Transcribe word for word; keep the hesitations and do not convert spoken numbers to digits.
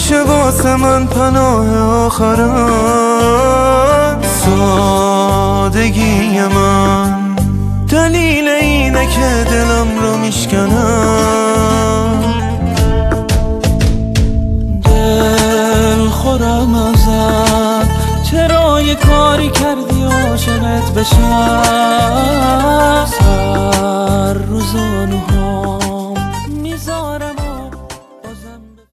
میشه واسه من پناه آخرم. سادگی من دلیل اینه که دلم رو میشکنم. دل خورم ازت، چرا یه کاری کردی عاشقت بشم؟ سر روزانو